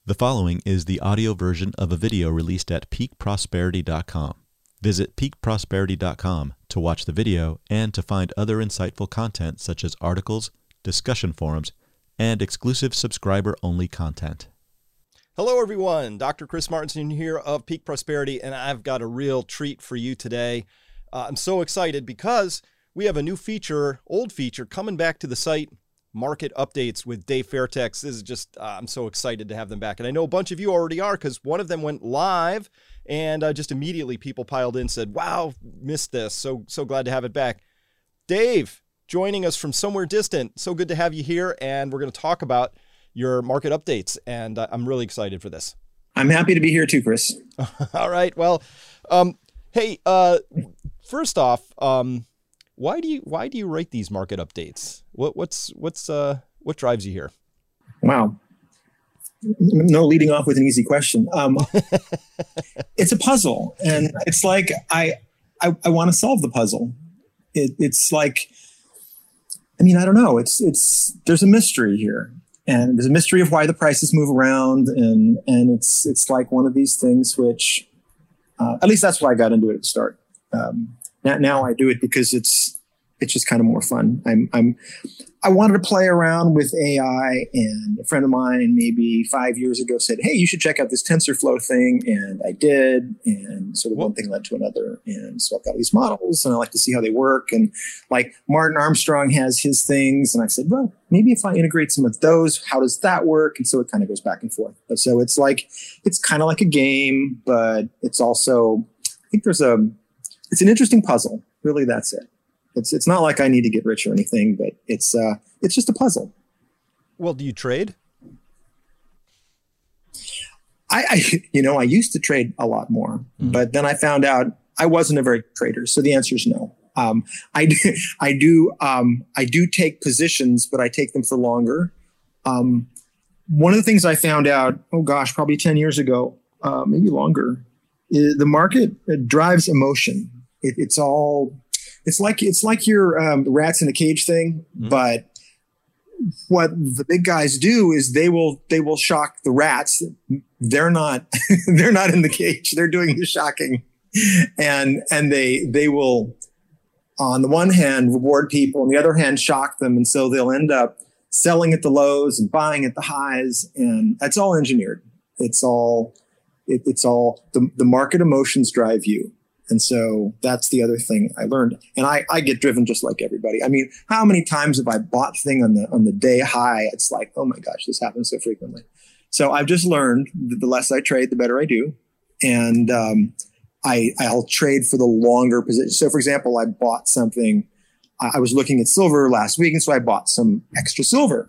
The following is the audio version of a video released at peakprosperity.com. Visit peakprosperity.com to watch the video and to find other insightful content such as articles, discussion forums, and exclusive subscriber-only content. Hello, everyone. Dr. Chris Martenson here of Peak Prosperity, and I've got a real treat for you today. I'm so excited because we have a new feature, old feature, coming back to the site, Market Updates with Dave Fairtex. This is just, I'm so excited to have them back. And I know a bunch of you already are because one of them went live and just immediately people piled in and said, wow, missed this. So glad to have it back. Dave, joining us from somewhere distant. So good to have you here. And we're going to talk about your market updates. And I'm really excited for this. I'm happy to be here too, Chris. All right. Well, hey, first off, why do you write these market updates? What drives you here? Wow. No leading off with an easy question. It's a puzzle, and it's like I want to solve the puzzle. It's like, I mean, I don't know. It's there's a mystery here, and there's a mystery of why the prices move around, and it's like one of these things which, at least that's why I got into it at the start. Now I do it because it's just kind of more fun. I wanted to play around with AI, and a friend of mine maybe 5 years ago said, hey, you should check out this TensorFlow thing. And I did. And sort of one thing led to another. And so I've got these models and I like to see how they work. And like Martin Armstrong has his things. And I said, well, maybe if I integrate some of those, how does that work? And so it kind of goes back and forth. So it's kind of like a game, but it's also, I think it's an interesting puzzle. Really, that's it. It's not like I need to get rich or anything, but it's just a puzzle. Well, do you trade? I used to trade a lot more, but then I found out I wasn't a very good trader. So the answer is no. I do take positions, but I take them for longer. One of the things I found out, probably 10 years ago, maybe longer, is the market drives emotion. It's like your rats in a cage thing, but what the big guys do is they will shock the rats. They're not in the cage. They're doing the shocking, and they will, on the one hand, reward people, on the other hand, shock them, and so they'll end up selling at the lows and buying at the highs, and that's all engineered. It's all the market emotions drive you. And so that's the other thing I learned. And I get driven just like everybody. I mean, how many times have I bought thing on the day high? It's like, oh my gosh, this happens so frequently. So I've just learned that the less I trade, the better I do. And I'll trade for the longer position. So for example, I bought something. I was looking at silver last week, and so I bought some extra silver.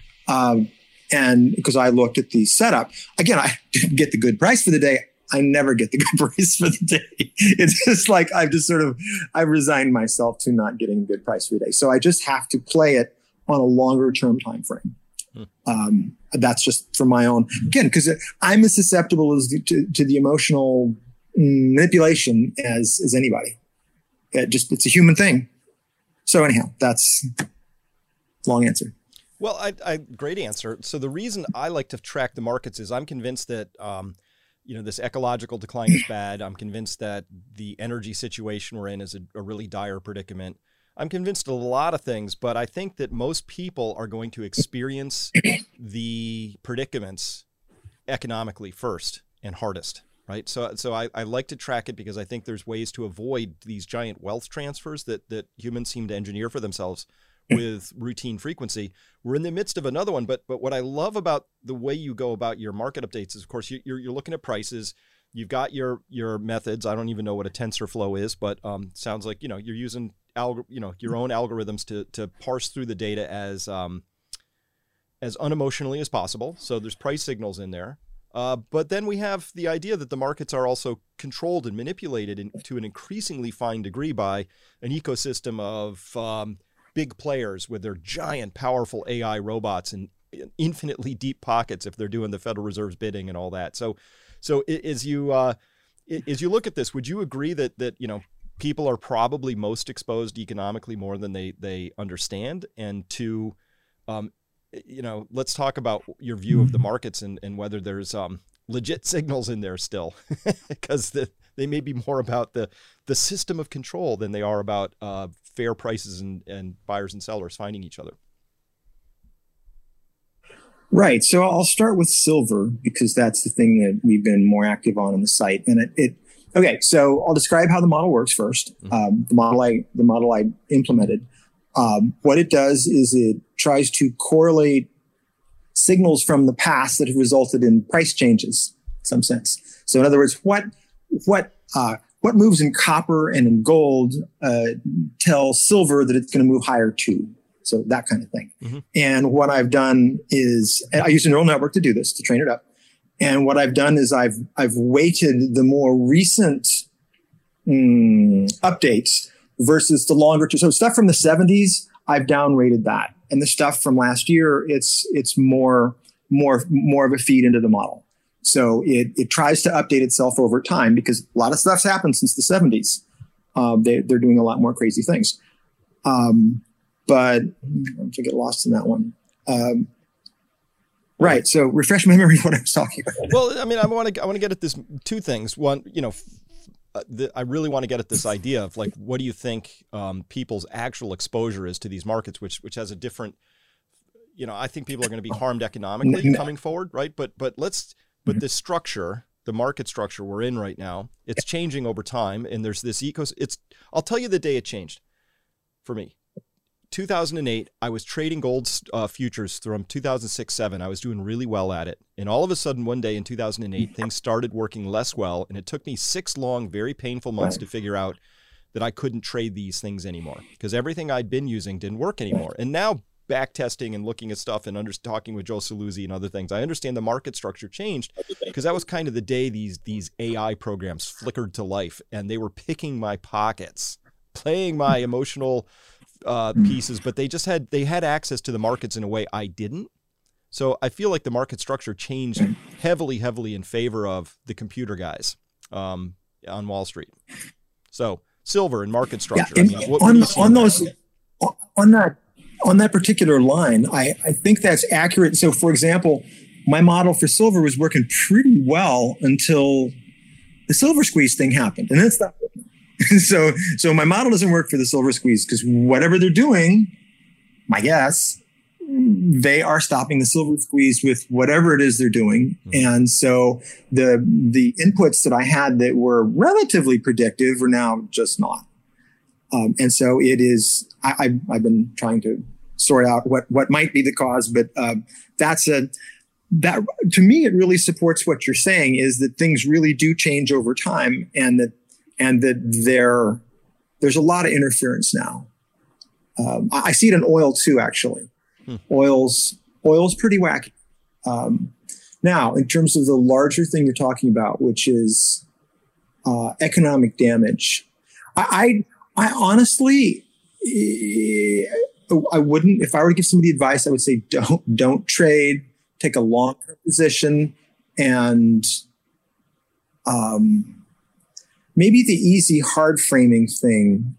And because I looked at the setup, again, I didn't get the good price for the day. I never get the good price for the day. It's just like I've resigned myself to not getting a good price for the day. So I just have to play it on a longer term time frame. That's just for my own, again, because I'm as susceptible to the emotional manipulation as anybody. It's a human thing. So anyhow, that's long answer. Well, great answer. So the reason I like to track the markets is I'm convinced that, this ecological decline is bad. I'm convinced that the energy situation we're in is a really dire predicament. I'm convinced of a lot of things, but I think that most people are going to experience the predicaments economically first and hardest, right? So I like to track it because I think there's ways to avoid these giant wealth transfers that humans seem to engineer for themselves with routine frequency. We're in the midst of another one, but what I love about the way you go about your market updates is, of course, you're looking at prices. You've got your methods. I don't even know what a TensorFlow is, but sounds like you're using your own algorithms to parse through the data as unemotionally as possible. So there's price signals in there. But then we have the idea that the markets are also controlled and manipulated to an increasingly fine degree by an ecosystem of big players with their giant, powerful AI robots and infinitely deep pockets if they're doing the Federal Reserve's bidding and all that. So as you look at this, would you agree that people are probably most exposed economically more than they understand, and to let's talk about your view of the markets and whether there's legit signals in there still, because they may be more about the system of control than they are about fair prices and buyers and sellers finding each other. Right. So I'll start with silver because that's the thing that we've been more active on the site. And okay. So I'll describe how the model works first. The model I implemented. What it does is it tries to correlate signals from the past that have resulted in price changes in some sense. So in other words, what moves in copper and in gold tell silver that it's going to move higher too. So that kind of thing. Mm-hmm. And what I've done is I use a neural network to do this, to train it up. And what I've done is I've weighted the more recent updates versus the longer term. So stuff from the 70s, I've downrated that. And the stuff from last year, it's more of a feed into the model. So it tries to update itself over time because a lot of stuff's happened since the 70s. They're doing a lot more crazy things. But I'm to get lost in that one. Right. So refresh my memory of what I was talking about. Well, I mean, I want to get at this two things. One, I really want to get at this idea of like, what do you think people's actual exposure is to these markets, which has a different, I think people are going to be harmed economically coming forward, right? But this structure, the market structure we're in right now, it's changing over time, and there's this I'll tell you the day it changed for me. 2008, I was trading gold futures from 2006-07. I was doing really well at it. And all of a sudden, one day in 2008, things started working less well. And it took me 6 long, very painful months to figure out that I couldn't trade these things anymore because everything I'd been using didn't work anymore. And now back testing and looking at stuff and talking with Joe Saluzzi and other things, I understand the market structure changed because that was kind of the day these AI programs flickered to life and they were picking my pockets, playing my emotional pieces, but they had access to the markets in a way I didn't. So I feel like the market structure changed heavily in favor of the computer guys on Wall Street. So silver and market structure. Yeah, on that particular line, I think that's accurate. So for example, my model for silver was working pretty well until the silver squeeze thing happened, and then it stopped working. So my model doesn't work for the silver squeeze because whatever they're doing, my guess, they are stopping the silver squeeze with whatever it is they're doing. And so the inputs that I had that were relatively predictive are now just not. And so it is, I've been trying to sort out what might be the cause, but that to me, it really supports what you're saying is that things really do change over time and that there's a lot of interference now. I see it in oil too, actually. Oil's pretty wacky. Now, in terms of the larger thing you're talking about, which is economic damage, I honestly, I wouldn't. If I were to give somebody advice, I would say don't trade. Take a long-term position, and maybe the easy hard framing thing.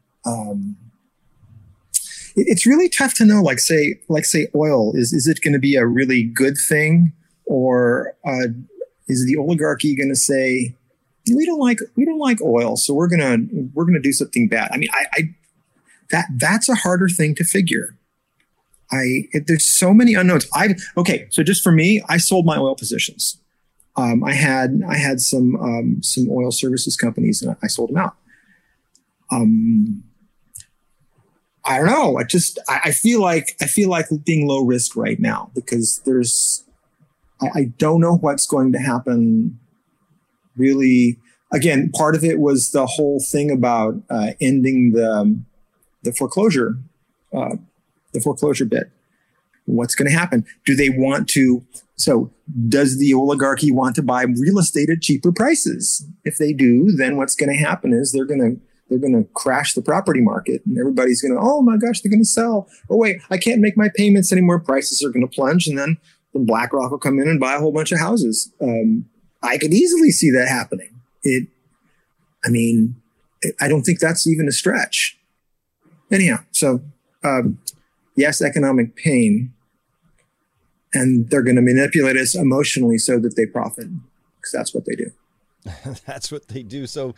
It's really tough to know. Like say oil is it going to be a really good thing, or is the oligarchy going to say we don't like oil, so we're gonna do something bad? I mean, that's a harder thing to figure. There's so many unknowns. So just for me, I sold my oil positions. I had some oil services companies and I sold them out. I don't know. I feel like being low risk right now because I don't know what's going to happen. Really, again, part of it was the whole thing about ending the foreclosure bit. What's going to happen? Do they want to? So does the oligarchy want to buy real estate at cheaper prices? If they do, then what's going to happen is they're going to crash the property market and everybody's going to, oh my gosh, they're going to sell. Oh wait, I can't make my payments anymore. Prices are going to plunge. And then BlackRock will come in and buy a whole bunch of houses. I could easily see that happening. I don't think that's even a stretch. Anyhow, so yes, economic pain. and they're going to manipulate us emotionally so that they profit, because that's what they do. That's what they do. So,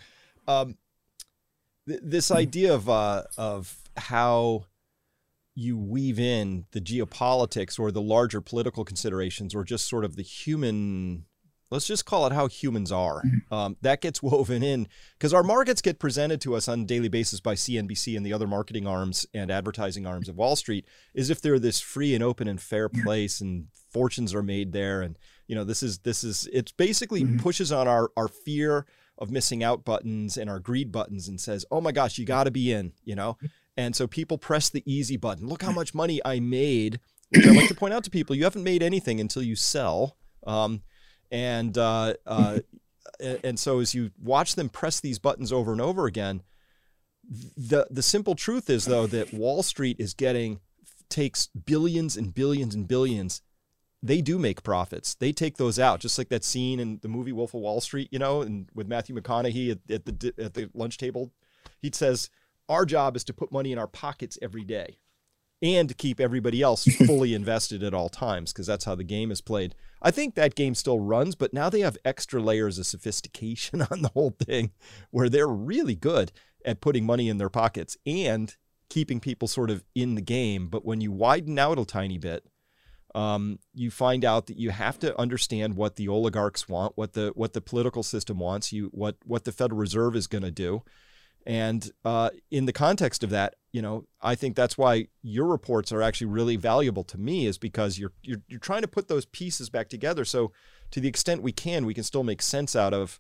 this idea of how you weave in the geopolitics or the larger political considerations, or just sort of the human, let's just call it how humans are, that gets woven in, because our markets get presented to us on a daily basis by CNBC and the other marketing arms and advertising arms of Wall Street as if they're this free and open and fair place and fortunes are made there. And, this is it basically pushes on our fear of missing out buttons and our greed buttons and says, oh my gosh, you got to be in, And so people press the easy button. Look how much money I made, which I like to point out to people. You haven't made anything until you sell. And so as you watch them press these buttons over and over again, the simple truth is, though, that Wall Street takes billions and billions and billions. They do make profits. They take those out, just like that scene in the movie Wolf of Wall Street, and with Matthew McConaughey at the lunch table. He says, our job is to put money in our pockets every day and to keep everybody else fully invested at all times, because that's how the game is played. I think that game still runs, but now they have extra layers of sophistication on the whole thing, where they're really good at putting money in their pockets and keeping people sort of in the game. But when you widen out a tiny bit, you find out that you have to understand what the oligarchs want, what the political system wants, what the Federal Reserve is going to do. And in the context of that, I think that's why your reports are actually really valuable to me, is because you're trying to put those pieces back together. So to the extent we can still make sense out of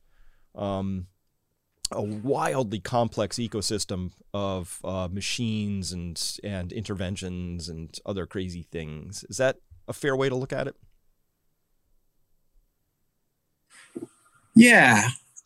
a wildly complex ecosystem of machines and interventions and other crazy things. Is that a fair way to look at it? Yeah.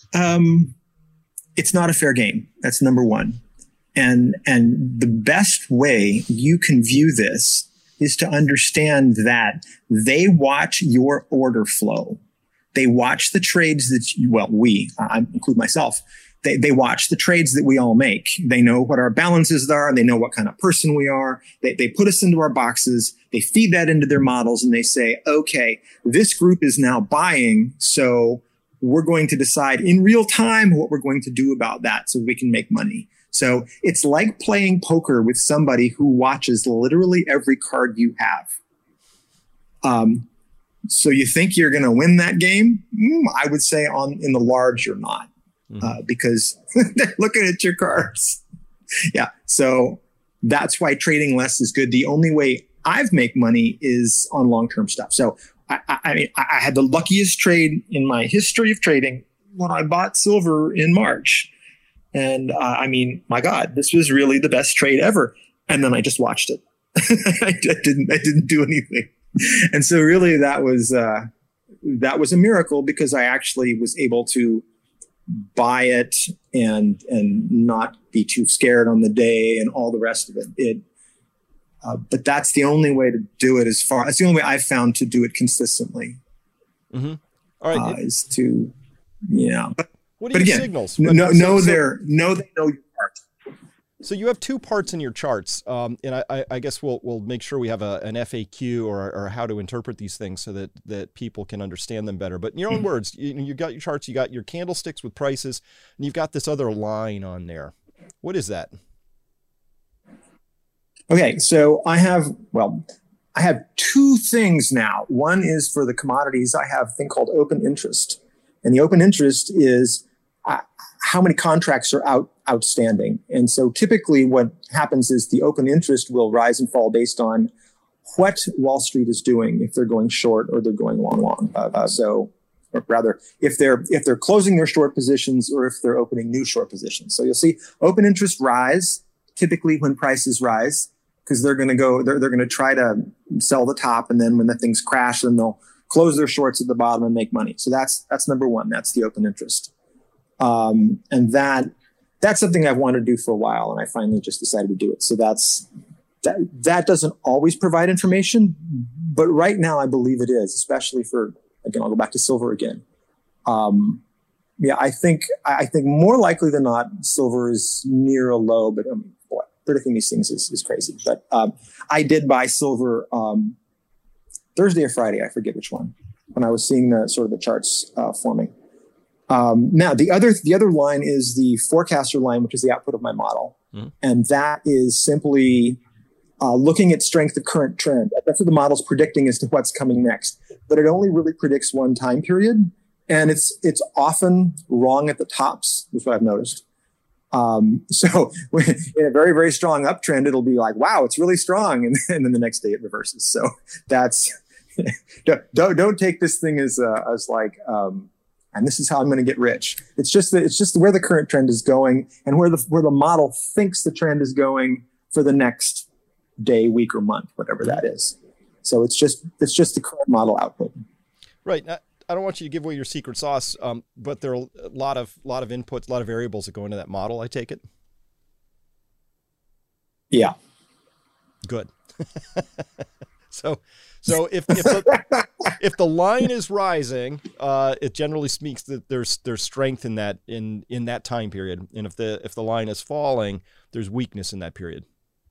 It's not a fair game. That's number one. And the best way you can view this is to understand that they watch your order flow. They watch the trades I include myself. They watch the trades that we all make. They know what our balances are. They know what kind of person we are. They put us into our boxes. They feed that into their models, and they say, okay, this group is now buying, so we're going to decide in real time what we're going to do about that so we can make money. So it's like playing poker with somebody who watches literally every card you have. So you think you're going to win that game? I would say in the large, you're not, because they're looking at your cards. Yeah. So that's why trading less is good. The only way I've make money is on long-term stuff. So I had the luckiest trade in my history of trading when I bought silver in March. And my God, this was really the best trade ever. And then I just watched it. I didn't do anything. And so really that was a miracle, because I actually was able to buy it and not be too scared on the day and all the rest of it. But that's the only way to do it. That's the only way I've found to do it consistently. Mm-hmm. All right, is to, What are your signals? They know your part. So you have two parts in your charts, and I guess we'll make sure we have an FAQ or how to interpret these things so that people can understand them better. But in your own words, you got your charts, you got your candlesticks with prices, and you've got this other line on there. What is that? Okay, so I have two things now. One is for the commodities. I have a thing called open interest. And the open interest is how many contracts are outstanding. And so typically what happens is the open interest will rise and fall based on what Wall Street is doing, if they're going short or they're going long. Or rather, if they're closing their short positions or if they're opening new short positions. So you'll see open interest rise typically when prices rise, because they're going to try to sell the top, and then when the things crash, then they'll close their shorts at the bottom and make money. So that's number one. That's the open interest. And that's something I've wanted to do for a while, and I finally just decided to do it. So that doesn't always provide information, but right now I believe it is, especially again, I'll go back to silver again. I think more likely than not, silver is near a low, but predicting these things is crazy. But I did buy silver Thursday or Friday, I forget which one, when I was seeing the sort of the charts forming. Now the other line is the forecaster line, which is the output of my model. And that is simply looking at strength of current trend. That's what the model's predicting as to what's coming next. But it only really predicts one time period. And it's often wrong at the tops. That's what I've noticed. So in a very, very strong uptrend, it'll be like, wow, it's really strong. And then the next day it reverses. So that's, don't take this thing as like, and this is how I'm going to get rich. It's just where the current trend is going and where the model thinks the trend is going for the next day, week, or month, whatever that is. So it's just the current model output. Right. I don't want you to give away your secret sauce, but there are a lot of inputs, a lot of variables that go into that model. I take it. Yeah. Good. So if the line is rising, it generally speaks that there's strength in that time period, and if the line is falling, there's weakness in that period.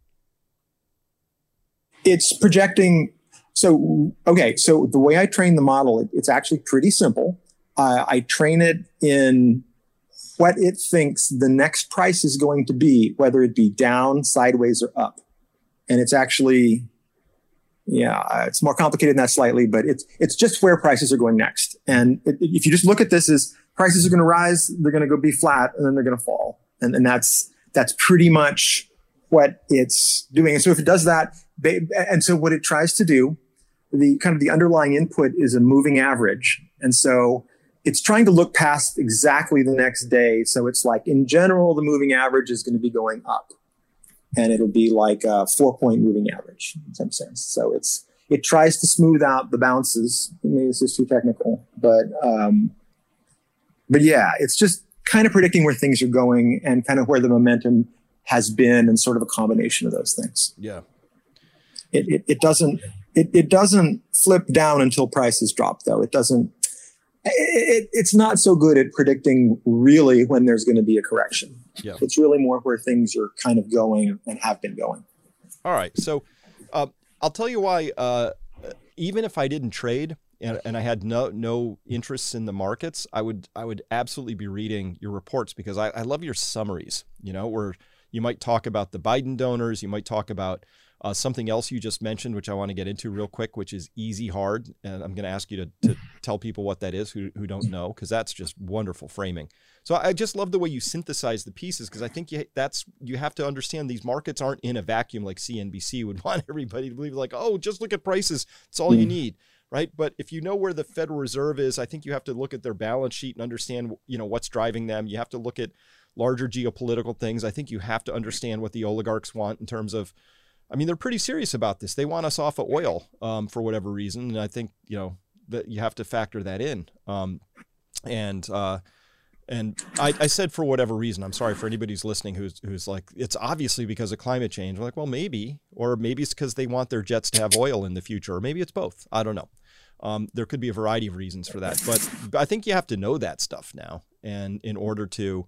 It's projecting. So the way I train the model, it's actually pretty simple. I train it in what it thinks the next price is going to be, whether it be down, sideways, or up. And it's actually, it's more complicated than that slightly, but it's just where prices are going next. And if you just look at this as prices are going to rise, they're going to go be flat, and then they're going to fall. And that's pretty much what it's doing. And so if it does that, and so what it tries to do, the underlying input is a moving average. And so it's trying to look past exactly the next day. So it's like, in general, the moving average is going to be going up, and it'll be like a 4-point moving average in some sense. So it tries to smooth out the bounces. Maybe this is too technical, but yeah, it's just kind of predicting where things are going and kind of where the momentum has been, and sort of a combination of those things. Yeah. It doesn't flip down until prices drop, though. It's not so good at predicting really when there's going to be a correction. Yeah. It's really more where things are kind of going and have been going. All right. So I'll tell you why, even if I didn't trade and I had no interests in the markets, I would absolutely be reading your reports, because I love your summaries, where you might talk about the Biden donors, you might talk about something else you just mentioned, which I want to get into real quick, which is easy hard. And I'm going to ask you to tell people what that is who don't know, because that's just wonderful framing. So I just love the way you synthesize the pieces, because I think you have to understand these markets aren't in a vacuum like CNBC would want everybody to believe, like, oh, just look at prices. It's all you need. Right. But if you know where the Federal Reserve is, I think you have to look at their balance sheet and understand, what's driving them. You have to look at larger geopolitical things. I think you have to understand what the oligarchs want in terms of, they're pretty serious about this. They want us off of oil for whatever reason. And I think, that you have to factor that in. And I said for whatever reason. I'm sorry for anybody who's listening who's like, it's obviously because of climate change. We're like, well, maybe, or maybe it's because they want their jets to have oil in the future, or maybe it's both. I don't know. There could be a variety of reasons for that, but I think you have to know that stuff now, and in order to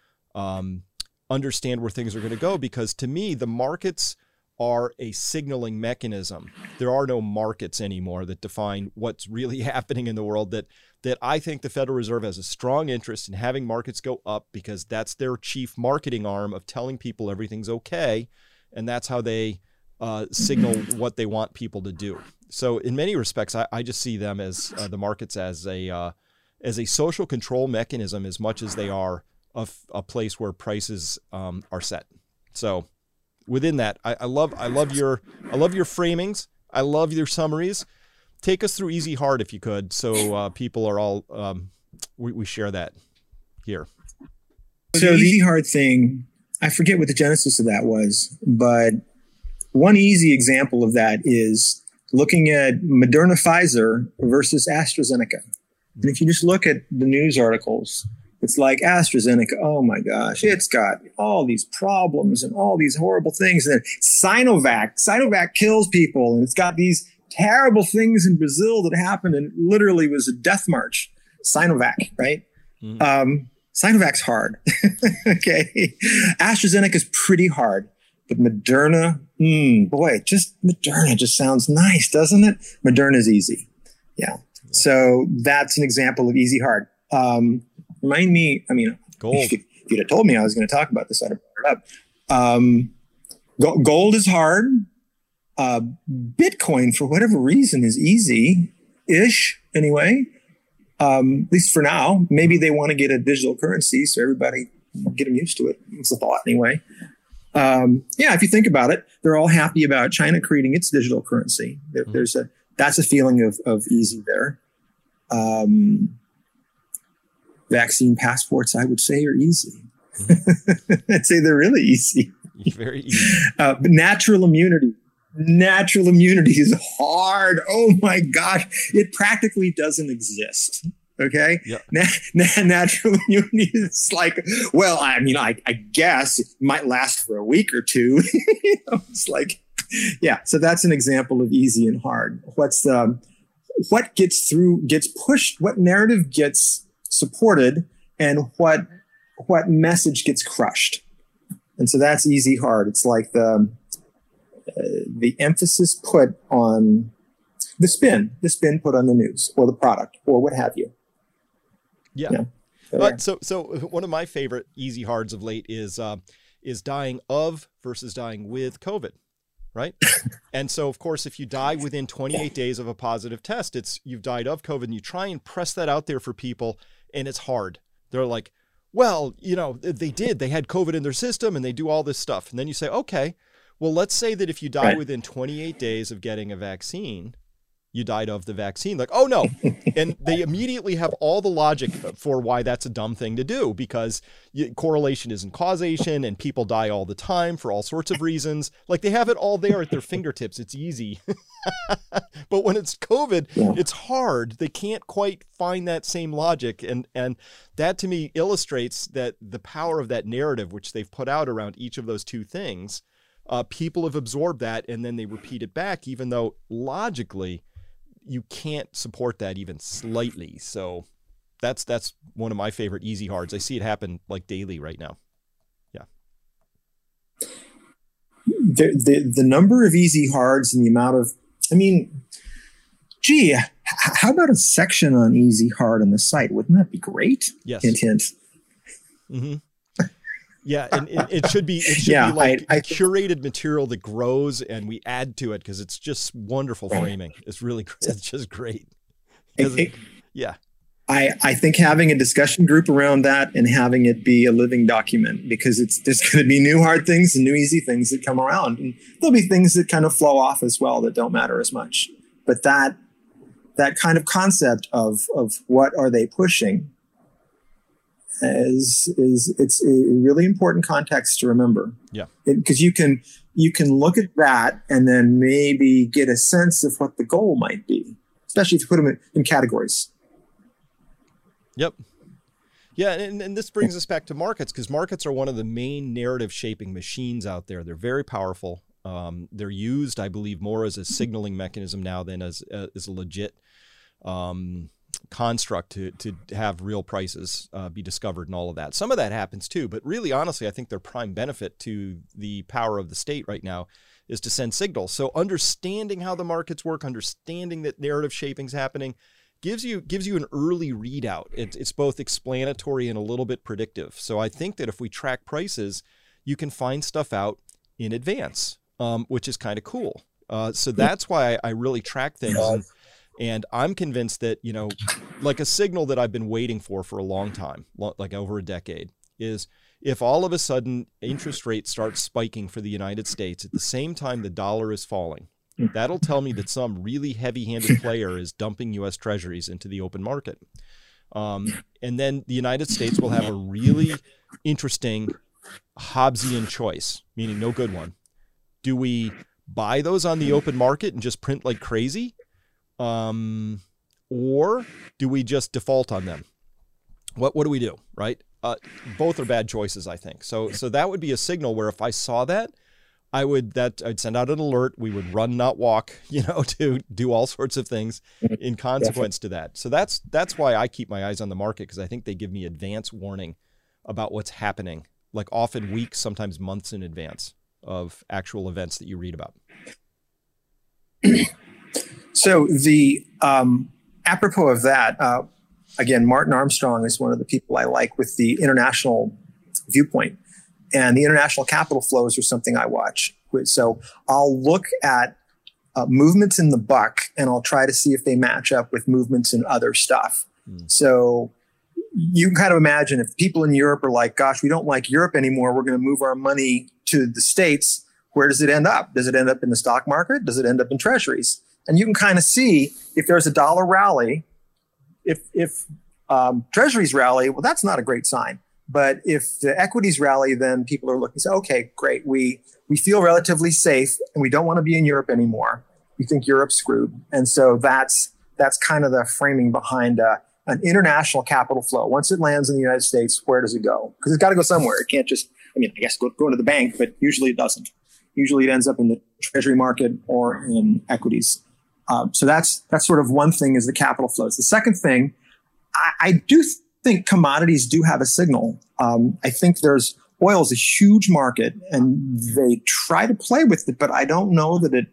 understand where things are going to go, because to me, the markets are a signaling mechanism. There are no markets anymore that define what's really happening in the world, that I think the Federal Reserve has a strong interest in having markets go up, because that's their chief marketing arm of telling people everything's okay. And that's how they signal what they want people to do. So in many respects, I just see them as the markets as a social control mechanism, as much as they are a place where prices are set. So within that, I love your framings. I love your summaries. Take us through easy hard if you could, so people are all we share that here. So the easy hard thing, I forget what the genesis of that was, but one easy example of that is looking at Moderna Pfizer versus AstraZeneca. And if you just look at the news articles, it's like AstraZeneca, oh my gosh, it's got all these problems and all these horrible things. And then Sinovac kills people, and it's got these terrible things in Brazil that happened, and literally was a death march. Sinovac, right? Sinovac's hard. Okay. AstraZeneca is pretty hard. But Moderna, boy, Moderna just sounds nice, doesn't it? Moderna is easy. Yeah. So that's an example of easy hard. Remind me, Gold. If you'd have told me I was going to talk about this, I'd have brought it up. Gold is hard. Bitcoin, for whatever reason, is easy-ish anyway. At least for now. Maybe they want to get a digital currency, so everybody get them used to it. It's a thought anyway. If you think about it, they're all happy about China creating its digital currency. That's a feeling of easy there. Vaccine passports, I would say, are easy. I'd say they're really easy. Very easy. But natural immunity is hard. Oh my gosh. It practically doesn't exist. Okay. Yep. Natural immunity is like, well, I guess it might last for a week or two. It's like, yeah. So that's an example of easy and hard. What gets pushed, what narrative gets supported, and what message gets crushed. And so that's easy hard. It's like the emphasis put on the spin put on the news or the product or what have you. Yeah. But so one of my favorite easy hards of late is dying of versus dying with COVID, right? And so of course, if you die within 28 days of a positive test, you've died of COVID, and you try and press that out there for people, and it's hard. They're like, well, they had COVID in their system and they do all this stuff. And then you say, okay, well, let's say that if you die within 28 days of getting a vaccine, you died of the vaccine. Like, oh no. And they immediately have all the logic for why that's a dumb thing to do, because correlation isn't causation and people die all the time for all sorts of reasons. Like, they have it all there at their fingertips. It's easy. But when it's COVID, it's hard. They can't quite find that same logic. And that to me illustrates that the power of that narrative, which they've put out around each of those two things, people have absorbed that and then they repeat it back, even though logically you can't support that even slightly. So that's one of my favorite easy hards. I see it happen like daily right now. Yeah. The number of easy hards and the amount of, how about a section on easy hard on the site? Wouldn't that be great? Yes. Hint, hint. Mm-hmm. Yeah, and it should be like curated material that grows, and we add to it because it's just wonderful framing. It's really great. It's just great. I think having a discussion group around that and having it be a living document, because there's going to be new hard things and new easy things that come around, and there'll be things that kind of flow off as well that don't matter as much. But that kind of concept of what are they pushing it's a really important context to remember. Yeah, because you can look at that and then maybe get a sense of what the goal might be, especially if you put them in categories. Yep. Yeah, and this brings us back to markets, because markets are one of the main narrative shaping machines out there. They're very powerful. They're used, I believe, more as a signaling mechanism now than as a legit construct to have real prices be discovered and all of that. Some of that happens too, but really, honestly, I think their prime benefit to the power of the state right now is to send signals. So understanding how the markets work, understanding that narrative shaping is happening, gives you an early readout. It's both explanatory and a little bit predictive. So I think that if we track prices, you can find stuff out in advance, which is kind of cool. So that's why I really track things. And I'm convinced that, like a signal that I've been waiting for a long time, like over a decade, is if all of a sudden interest rates start spiking for the United States at the same time the dollar is falling, that'll tell me that some really heavy-handed player is dumping U.S. Treasuries into the open market. And then the United States will have a really interesting Hobbesian choice, meaning no good one. Do we buy those on the open market and just print like crazy? Or do we just default on them? What do we do, right? Both are bad choices, I think. So that would be a signal where if I saw that, I'd send out an alert. We would run, not walk, to do all sorts of things in consequence to that. So that's why I keep my eyes on the market, because I think they give me advance warning about what's happening, like often weeks, sometimes months in advance. of actual events that you read about? So apropos of that, again, Martin Armstrong is one of the people I like with the international viewpoint, and the international capital flows are something I watch. So I'll look at movements in the buck, and I'll try to see if they match up with movements in other stuff. So you can kind of imagine if people in Europe are like, gosh, we don't like Europe anymore, we're going to move our money to the States. Where does it end up? Does it end up in the stock market? Does it end up in treasuries? And you can kind of see if there's a dollar rally, if treasuries rally, well, that's not a great sign. But if the equities rally, then people are looking and say, okay, great. We feel relatively safe and we don't want to be in Europe anymore. We think Europe's screwed. And so that's kind of the framing behind an international capital flow. Once it lands in the United States, where does it go? Because it's got to go somewhere. It can't just, I guess go into the bank, but usually it doesn't. Usually it ends up in the treasury market or in equities. So that's sort of one thing, is the capital flows. The second thing, I do think commodities do have a signal. I think oil is a huge market and they try to play with it, but I don't know that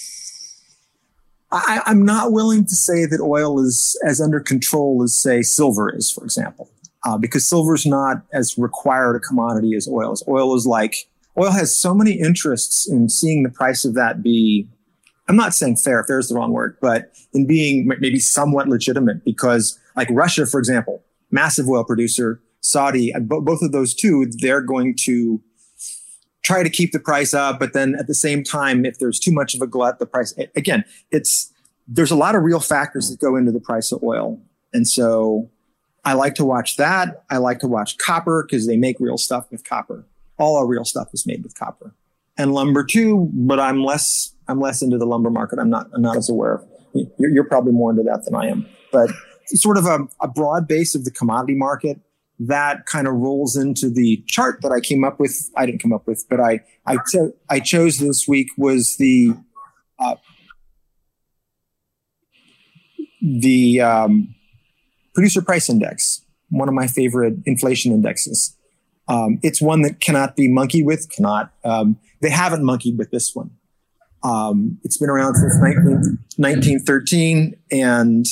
I'm not willing to say that oil is as under control as, say, silver is, for example, because silver is not as required a commodity as oil is. Oil has so many interests in seeing the price of that be, I'm not saying fair is the wrong word, but in being maybe somewhat legitimate, because like Russia, for example, massive oil producer, Saudi, both of those two, they're going to try to keep the price up. But then at the same time, if there's too much of a glut, the price, again, there's a lot of real factors that go into the price of oil. And so I like to watch that. I like to watch copper because they make real stuff with copper. All our real stuff is made with copper. And lumber too, but I'm less into the lumber market. I'm not as aware of. You're probably more into that than I am. But sort of a broad base of the commodity market that kind of rolls into the chart that I came up with. I didn't come up with, but I chose this week was the producer price index, one of my favorite inflation indexes. It's one that cannot be monkeyed with. They haven't monkeyed with this one. It's been around since 1913, and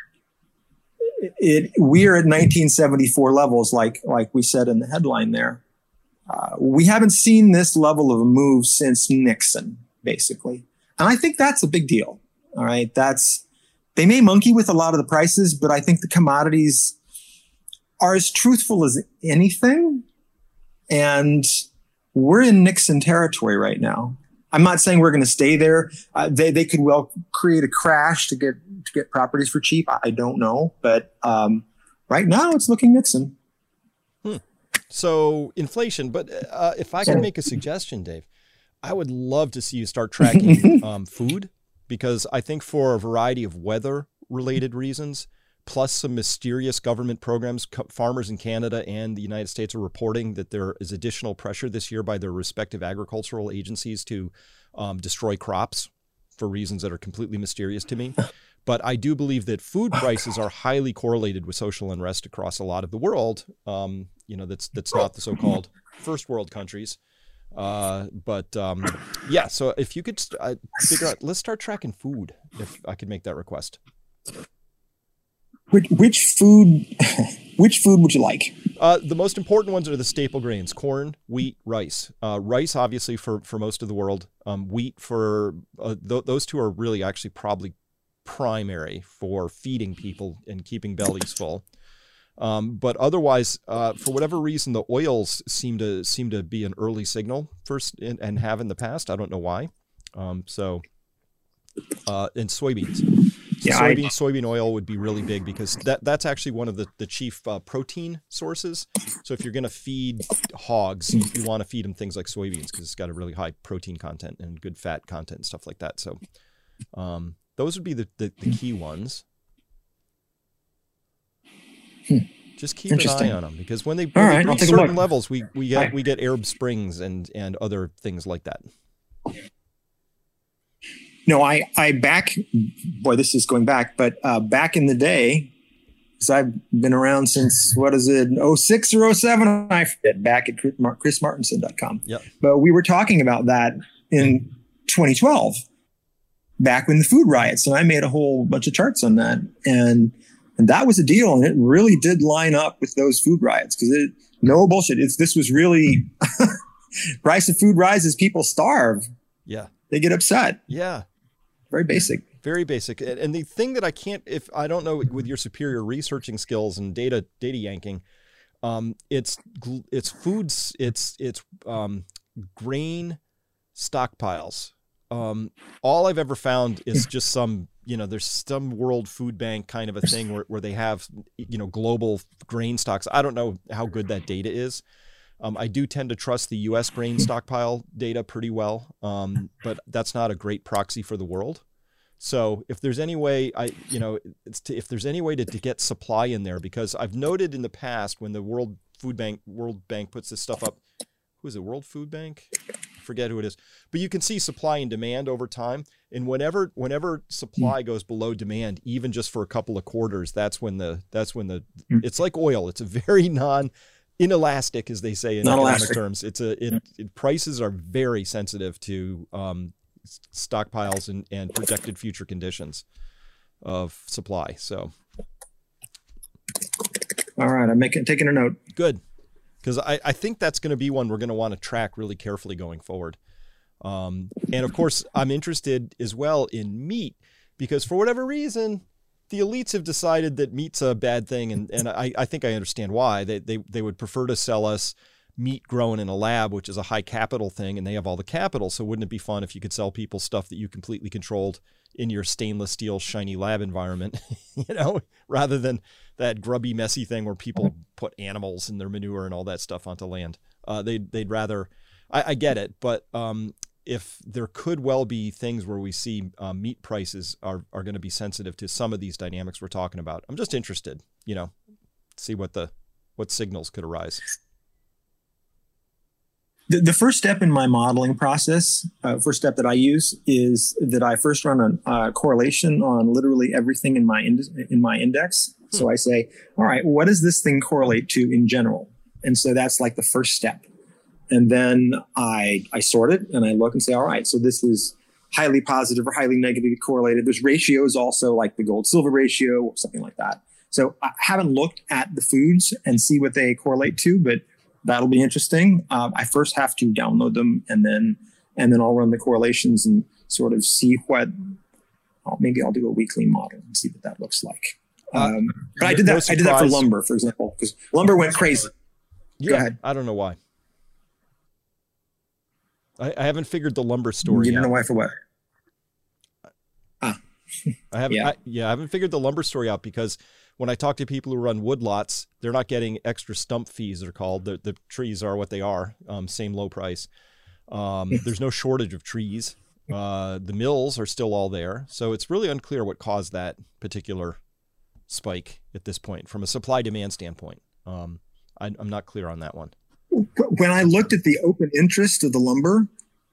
we are at 1974 levels, like we said in the headline there. We haven't seen this level of a move since Nixon, basically, and I think that's a big deal. All right, they may monkey with a lot of the prices, but I think the commodities are as truthful as anything. And we're in Nixon territory right now. I'm not saying we're going to stay there. They could well create a crash to get properties for cheap. I don't know, but right now it's looking Nixon. So inflation, but if I can make a suggestion, Dave, I would love to see you start tracking food, because I think for a variety of weather-related reasons, plus some mysterious government programs, farmers in Canada and the United States are reporting that there is additional pressure this year by their respective agricultural agencies to destroy crops for reasons that are completely mysterious to me. But I do believe that food prices are highly correlated with social unrest across a lot of the world. That's not the so-called first world countries. So if you could figure out, let's start tracking food, if I could make that request. Which food would you like? The most important ones are the staple grains: corn, wheat, rice. Rice, obviously, for most of the world. Wheat for those two are really actually probably primary for feeding people and keeping bellies full. But otherwise, for whatever reason, the oils seem to be an early signal first and have in the past. I don't know why. And soybeans. Soybean oil would be really big, because that's actually one of the chief protein sources. So if you're going to feed hogs, you want to feed them things like soybeans, because it's got a really high protein content and good fat content and stuff like that. So those would be the key ones. Just keep an eye on them, because when they reach certain levels, we get Arab Springs and other things like that. No, I back, boy, this is going back, but back in the day, because I've been around since, what is it, 06 or 07? I forget, back at chrismartinson.com. Yep. But we were talking about that in 2012, back when the food riots, and I made a whole bunch of charts on that. And that was a deal, and it really did line up with those food riots, because no bullshit. This was really price of food rises, people starve. Yeah. They get upset. Yeah. Very basic. Very basic. And the thing that if I don't know, with your superior researching skills and data yanking, it's foods, it's grain stockpiles. All I've ever found is just some, there's some World Food Bank kind of a thing where they have, global grain stocks. I don't know how good that data is. I do tend to trust the U.S. grain stockpile data pretty well, but that's not a great proxy for the world. So if there's any way, if there's any way to get supply in there, because I've noted in the past when the World Bank puts this stuff up, who is it? World Food Bank? I forget who it is, but you can see supply and demand over time. And whenever supply goes below demand, even just for a couple of quarters, that's when it's like oil. It's a very inelastic, as they say in economic terms. Prices are very sensitive to stockpiles and projected future conditions of supply. So, all right, I'm taking a note. Good, because I think that's going to be one we're going to want to track really carefully going forward. And of course, I'm interested as well in meat, because for whatever reason, the elites have decided that meat's a bad thing, and I think I understand why. They would prefer to sell us meat grown in a lab, which is a high capital thing, and they have all the capital. So wouldn't it be fun if you could sell people stuff that you completely controlled in your stainless steel shiny lab environment, rather than that grubby, messy thing where people put animals and their manure and all that stuff onto land. They'd rather, I get it, but if there could well be things where we see meat prices are going to be sensitive to some of these dynamics we're talking about. I'm just interested, see what signals could arise. The first step in my modeling process, first step that I use, is that I first run a correlation on literally everything in my index. So I say, all right, what does this thing correlate to in general? And so that's like the first step. And then I sort it and I look and say, all right, so this is highly positive or highly negatively correlated. There's ratios also, like the gold-silver ratio or something like that. So I haven't looked at the foods and see what they correlate to, but that'll be interesting. I first have to download them, and then I'll run the correlations and sort of see maybe I'll do a weekly model and see what that looks like. But I did that. I did that for lumber, for example, because lumber went crazy. Yeah, go ahead. I don't know why. I haven't figured the lumber story. You don't know why for what? I haven't. I haven't figured the lumber story out, because when I talk to people who run woodlots, they're not getting extra stump fees, they're called. The trees are what they are, same low price. There's no shortage of trees. The mills are still all there. So it's really unclear what caused that particular spike at this point from a supply-demand standpoint. I'm not clear on that one. When I looked at the open interest of the lumber,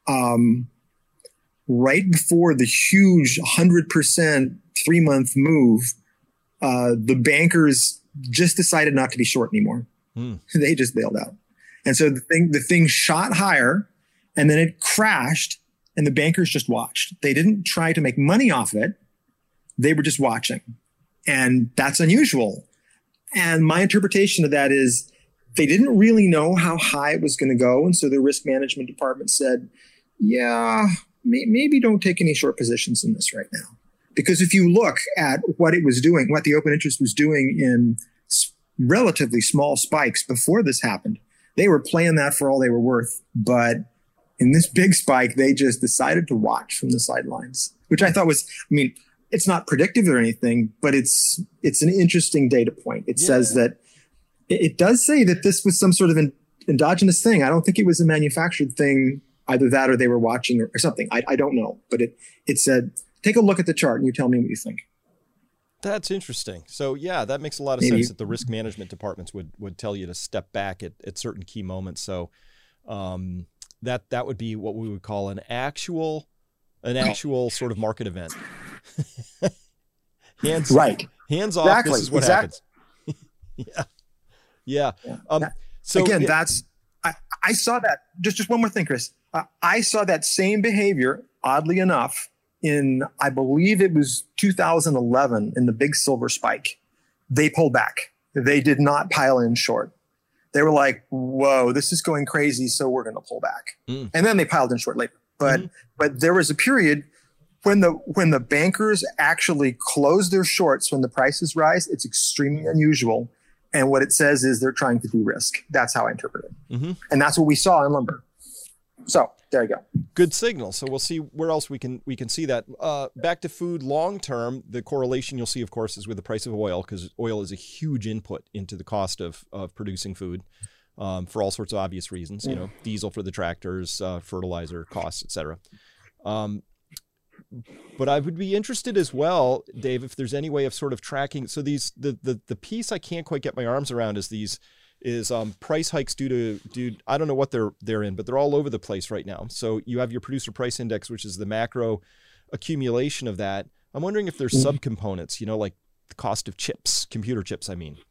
right before the huge 100% 3-month move, the bankers just decided not to be short anymore. They just bailed out. And so the thing shot higher, and then it crashed, and the bankers just watched. They didn't try to make money off it. They were just watching. And that's unusual. And my interpretation of that is they didn't really know how high it was going to go. And so the risk management department said, yeah, maybe don't take any short positions in this right now. Because if you look at what it was doing, what the open interest was doing in relatively small spikes before this happened, they were playing that for all they were worth. But in this big spike, they just decided to watch from the sidelines, which I thought was, it's not predictive or anything, but it's an interesting data point. It says that it does say that this was some sort of an endogenous thing. I don't think it was a manufactured thing, either that or they were watching or something. I don't know, but it said, take a look at the chart and you tell me what you think. That's interesting. So yeah, that makes a lot of sense that the risk management departments would tell you to step back at certain key moments. So that would be what we would call an actual sort of market event. Hands off. Exactly. This is what happens. Yeah. Yeah. So again, I saw that. Just one more thing, Chris. I saw that same behavior, oddly enough, in, I believe it was 2011 in the big silver spike. They pulled back. They did not pile in short. They were like, whoa, this is going crazy, so we're going to pull back. And then they piled in short later. But there was a period when the bankers actually close their shorts when the prices rise. It's extremely unusual. And what it says is they're trying to de-risk. That's how I interpret it. And that's what we saw in lumber. So there you go. Good signal. So we'll see where else we can see that. Back to food long term, the correlation you'll see, of course, is with the price of oil, because oil is a huge input into the cost of producing food for all sorts of obvious reasons. You know, diesel for the tractors, fertilizer costs, etc. But I would be interested as well, Dave, if there's any way of sort of tracking. So the piece I can't quite get my arms around is price hikes due to I don't know what they're in, but they're all over the place right now. So you have your producer price index, which is the macro accumulation of that. I'm wondering if there's subcomponents, you know, like the cost of chips, computer chips, I mean.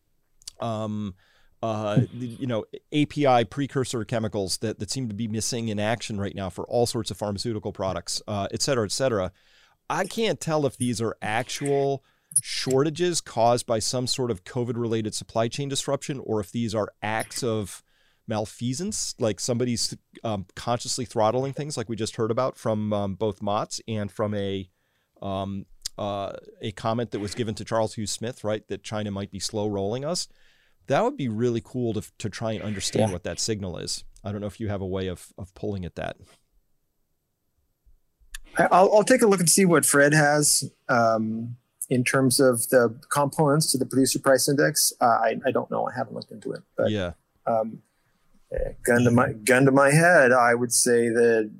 You know, API precursor chemicals that seem to be missing in action right now for all sorts of pharmaceutical products, et cetera, et cetera. I can't tell if these are actual shortages caused by some sort of COVID-related supply chain disruption, or if these are acts of malfeasance, like somebody's consciously throttling things, like we just heard about from both Mott's and from a comment that was given to Charles Hughes Smith, right, that China might be slow rolling us. That would be really cool to try and understand what that signal is. I don't know if you have a way of pulling at that. I'll take a look and see what Fred has in terms of the components to the producer price index. I don't know. I haven't looked into it. But yeah. Gun to my head, I would say that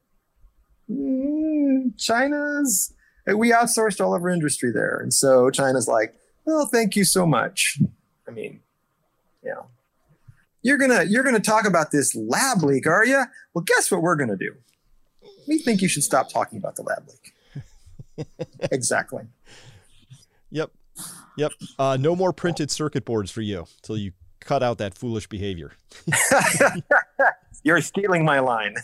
China's, we outsourced all of our industry there, and so China's like, well, thank you so much. I mean, yeah, you're gonna talk about this lab leak, are you? Well, guess what we're gonna do? We think you should stop talking about the lab leak. Exactly. Yep. No more printed circuit boards for you till you cut out that foolish behavior. You're stealing my line.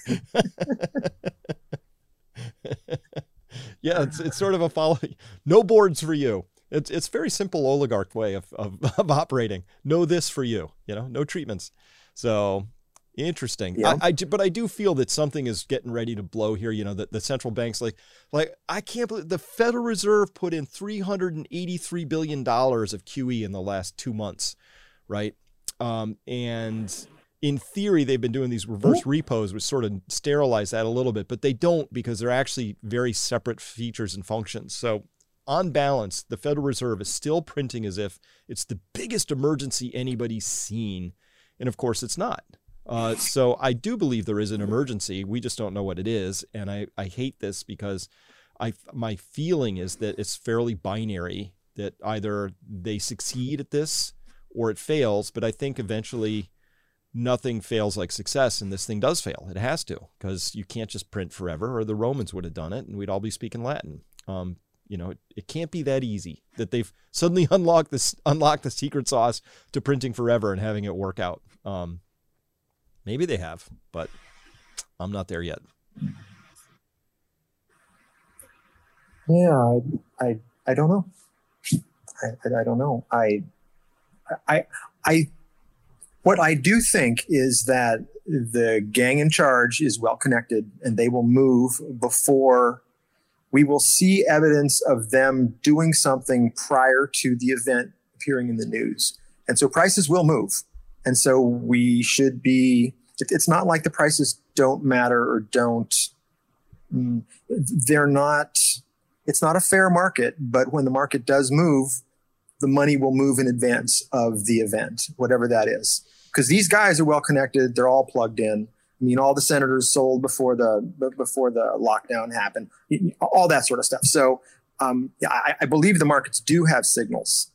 Yeah, it's sort of a follow. No boards for you. It's very simple oligarch way of operating. No this for you, you know, no treatments. So interesting. Yeah. But I do feel that something is getting ready to blow here. You know, that the central banks, like I can't believe the Federal Reserve put in $383 billion of QE in the last 2 months, right? And in theory, they've been doing these reverse repos, which sort of sterilize that a little bit, but they don't, because they're actually very separate features and functions. So on balance, the Federal Reserve is still printing as if it's the biggest emergency anybody's seen. And of course, it's not. So I do believe there is an emergency. We just don't know what it is. And I hate this because my feeling is that it's fairly binary, that either they succeed at this or it fails. But I think eventually nothing fails like success, and this thing does fail. It has to, because you can't just print forever, or the Romans would have done it and we'd all be speaking Latin. You know, it can't be that easy that they've suddenly unlocked the secret sauce to printing forever and having it work out. Maybe they have, but I'm not there yet. Yeah, I don't know. I don't know. What I do think is that the gang in charge is well connected, and they will move before we will see evidence of them doing something prior to the event appearing in the news. And so prices will move. And so we should be, it's not like the prices don't matter or don't, they're not, it's not a fair market, but when the market does move, the money will move in advance of the event, whatever that is. Because these guys are well connected. They're all plugged in. I mean, all the senators sold before the lockdown happened, all that sort of stuff. So, I believe the markets do have signals.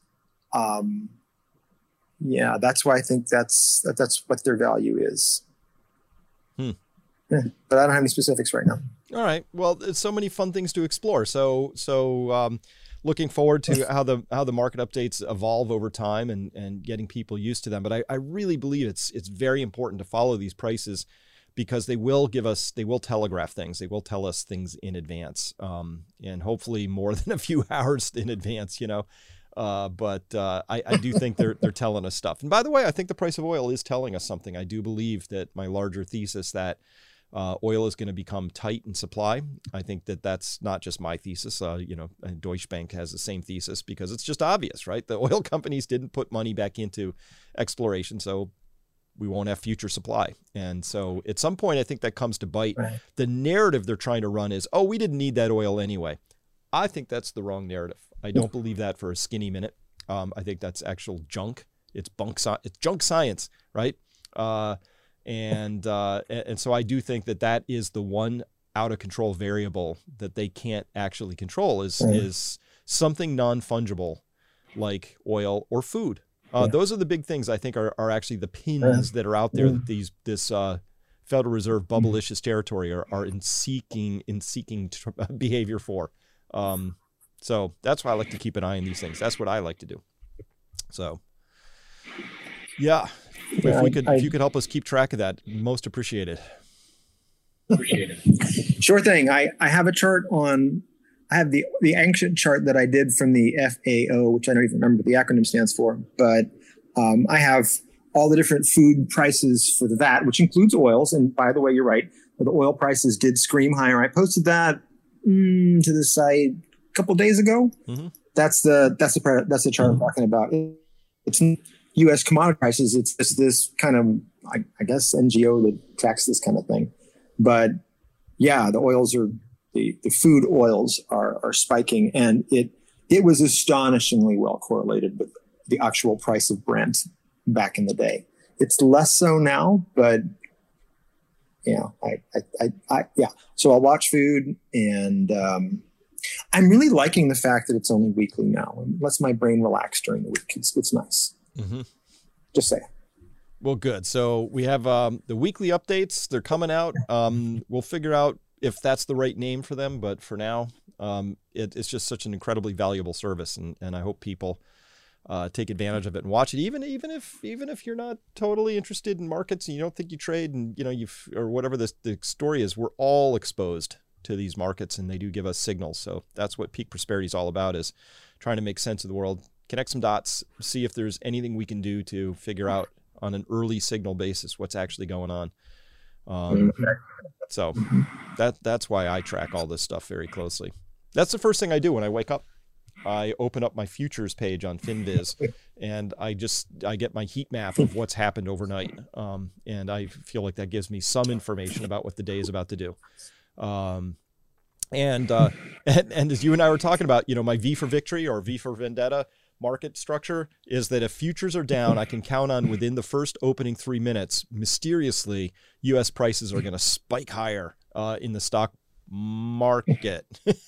Yeah, that's why I think that's what their value is. Yeah, but I don't have any specifics right now. All right. Well, there's so many fun things to explore. So looking forward to how the market updates evolve over time and getting people used to them. But I really believe it's very important to follow these prices, because they will telegraph things. They will tell us things in advance, and hopefully more than a few hours in advance, But I do think they're telling us stuff. And by the way, I think the price of oil is telling us something. I do believe that my larger thesis that oil is going to become tight in supply. I think that that's not just my thesis. And Deutsche Bank has the same thesis, because it's just obvious, right? The oil companies didn't put money back into exploration, so we won't have future supply. And so at some point, I think that comes to bite. Right. The narrative they're trying to run is, oh, we didn't need that oil anyway. I think that's the wrong narrative. I don't believe that for a skinny minute. I think that's actual junk. It's junk science, right? And so I do think that is the one out of control variable that they can't actually control is something non-fungible like oil or food. Those are the big things I think are actually the pins that are out there that this Federal Reserve bubblicious territory are in seeking behavior for. So that's why I like to keep an eye on these things. That's what I like to do. So, yeah. If you could help us keep track of that, most appreciated. Sure thing. I have a chart I have the ancient chart that I did from the FAO, which I don't even remember what the acronym stands for, but I have all the different food prices for that, which includes oils. And by the way, you're right. The oil prices did scream higher. I posted that to the site a couple of days ago. Mm-hmm. That's the chart I'm talking about. It's U.S. commodity prices. It's this kind of, I guess, NGO that tracks this kind of thing. But yeah, the oils are the food oils are spiking, and it was astonishingly well correlated with the actual price of Brent back in the day. It's less so now, but yeah, So I'll watch food, and I'm really liking the fact that it's only weekly now. It lets my brain relax during the week. It's nice. Mm-hmm. Just say. Well, good. So we have the weekly updates. They're coming out. We'll figure out if that's the right name for them. But for now, it's just such an incredibly valuable service, and I hope people take advantage of it and watch it. Even if you're not totally interested in markets and you don't think you trade, and or whatever the story is, we're all exposed to these markets, and they do give us signals. So that's what Peak Prosperity is all about: is trying to make sense of the world, connect some dots, see if there's anything we can do to figure out on an early signal basis what's actually going on. So that's why I track all this stuff very closely. That's the first thing I do when I wake up. I open up my futures page on FinViz, and I get my heat map of what's happened overnight. And I feel like that gives me some information about what the day is about to do. And as you and I were talking about, my V for victory or V for vendetta market structure is that if futures are down, I can count on within the first opening 3 minutes, mysteriously, U.S. prices are going to spike higher in the stock market.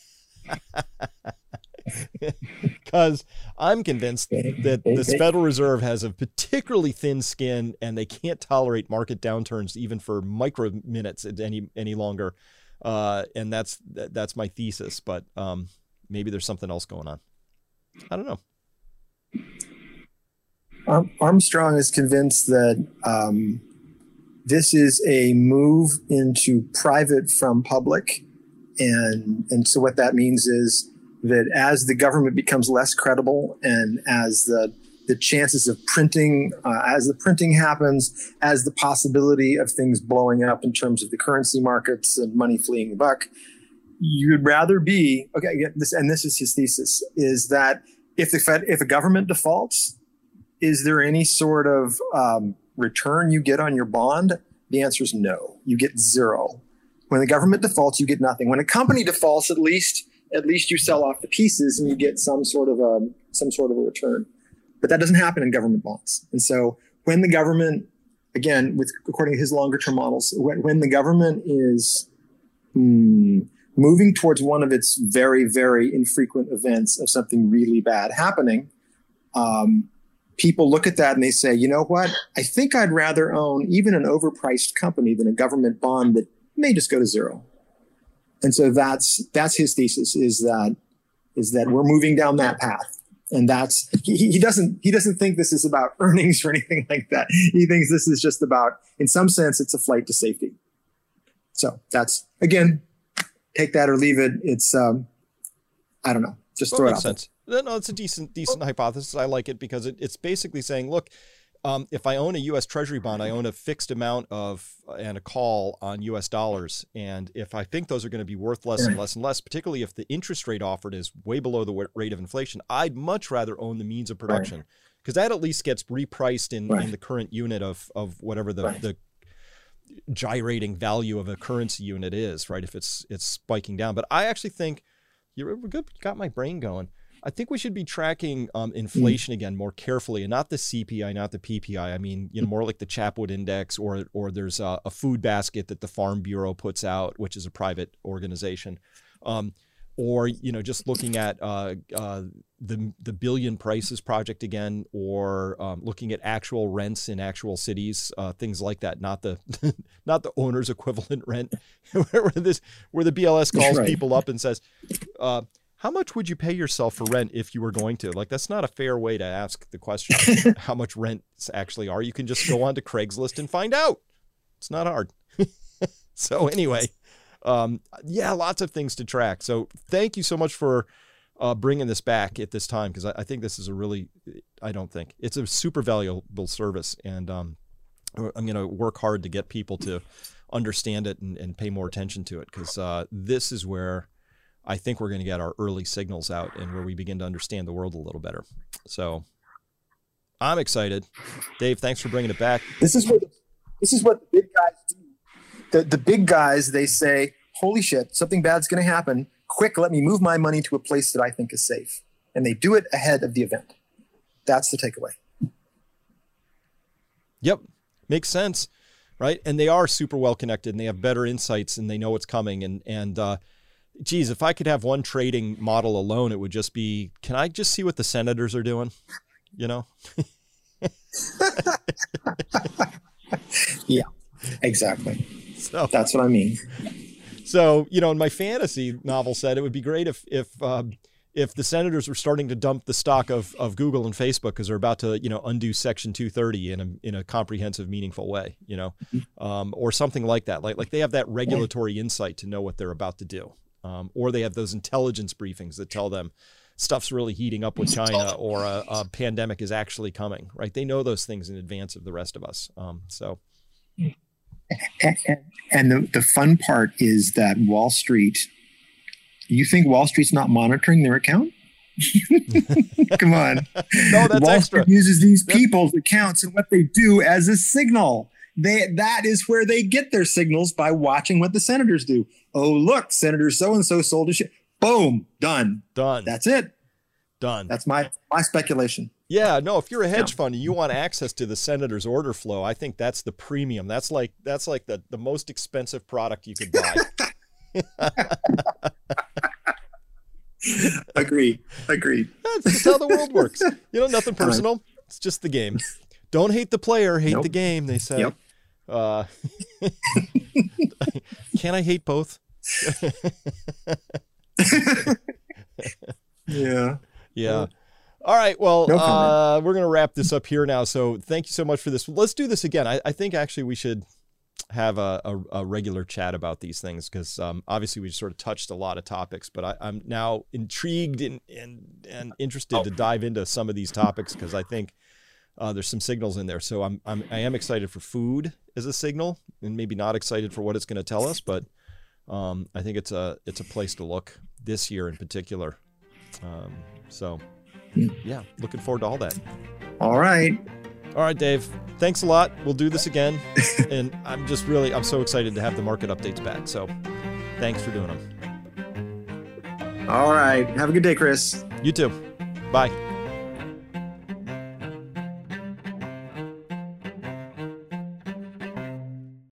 Because I'm convinced that this Federal Reserve has a particularly thin skin, and they can't tolerate market downturns even for micro minutes any longer. And that's my thesis. But maybe there's something else going on. I don't know. Armstrong is convinced that this is a move into private from public, and so what that means is that as the government becomes less credible, and as the chances of printing, as the printing happens, as the possibility of things blowing up in terms of the currency markets and money fleeing the buck, you'd rather be this is his thesis, is that if a government defaults, is there any sort of return you get on your bond? The answer is no. You get zero. When the government defaults, you get nothing. When a company defaults, at least you sell off the pieces and you get some sort of a return. But that doesn't happen in government bonds. And so when the government, again, according to his longer term models, when the government is moving towards one of its very, very infrequent events of something really bad happening, people look at that and they say, you know what? I think I'd rather own even an overpriced company than a government bond that may just go to zero. And so that's his thesis, is that is that we're moving down that path. And that's, he doesn't think this is about earnings or anything like that. He thinks this is just about, in some sense, it's a flight to safety. So that's, again, take that or leave it. It's, I don't know, just throw it out. Makes sense. No, it's a decent hypothesis. I like it because it's basically saying, look, if I own a U.S. Treasury bond, I own a fixed amount and a call on U.S. dollars. And if I think those are going to be worth less and less and less, particularly if the interest rate offered is way below the rate of inflation, I'd much rather own the means of production because that at least gets repriced in the current unit of whatever the gyrating value of a currency unit is, right? If it's spiking down. But I actually think you're good. You got my brain going. I think we should be tracking inflation again more carefully, and not the CPI, not the PPI. I mean, more like the Chapwood Index, or there's a food basket that the Farm Bureau puts out, which is a private organization, or just looking at the Billion Prices Project again, or looking at actual rents in actual cities, things like that. Not the not the owner's equivalent rent, where the BLS calls people up and says, how much would you pay yourself for rent if you were going to? Like, that's not a fair way to ask the question, how much rents actually are. You can just go on to Craigslist and find out. It's not hard. So anyway, lots of things to track. So thank you so much for bringing this back at this time, because I think this is it's a super valuable service. And I'm going to work hard to get people to understand it and pay more attention to it, because this is where I think we're going to get our early signals out and where we begin to understand the world a little better. So I'm excited. Dave, thanks for bringing it back. This is what the big guys do. The big guys, they say, holy shit, something bad's going to happen. Quick, let me move my money to a place that I think is safe. And they do it ahead of the event. That's the takeaway. Yep. Makes sense. Right. And they are super well connected, and they have better insights, and they know what's coming. And geez, if I could have one trading model alone, it would just be, can I just see what the senators are doing? Yeah, exactly. So that's what I mean. So, in my fantasy novel said it would be great if the senators were starting to dump the stock of Google and Facebook because they're about to, undo Section 230 in a comprehensive, meaningful way, or something like that. Like they have that regulatory insight to know what they're about to do. Or they have those intelligence briefings that tell them stuff's really heating up with China, or a pandemic is actually coming, right? They know those things in advance of the rest of us. And the fun part is that Wall Street, you think Wall Street's not monitoring their account? Come on. No, that's Wall extra. Street uses these people's accounts and what they do as a signal. That is where they get their signals, by watching what the senators do. Oh, look, Senator so-and-so sold a shit. Boom, done. That's it. Done. That's my speculation. Yeah, no, if you're a hedge fund and you want access to the senator's order flow, I think that's the premium. That's like the most expensive product you could buy. Agreed. That's how the world works. Nothing personal. It's just the game. Don't hate the player, hate the game, they say. Yep. Can I hate both? Yeah. All right. Well, we're going to wrap this up here now. So thank you so much for this. Let's do this again. I think actually we should have a regular chat about these things, because obviously we sort of touched a lot of topics, but I'm now intrigued and interested to dive into some of these topics, because I think there's some signals in there. So I am excited for food as a signal, and maybe not excited for what it's going to tell us, but I think it's a place to look this year in particular. So yeah, looking forward to all that. All right, Dave. Thanks a lot. We'll do this again. And I'm so excited to have the market updates back. So thanks for doing them. All right. Have a good day, Chris. You too. Bye.